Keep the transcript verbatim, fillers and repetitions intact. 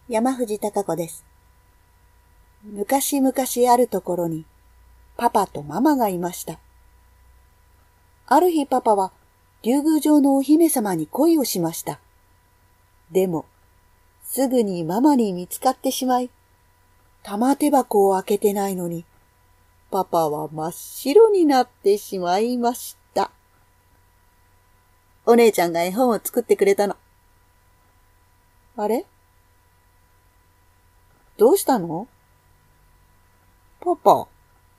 山藤孝子です。昔々あるところにパパとママがいました。ある日パパは竜宮城のお姫様に恋をしました。でもすぐにママに見つかってしまい、玉手箱を開けてないのにパパは真っ白になってしまいました。お姉ちゃんが絵本を作ってくれたの。あれ？どうしたの？パパ、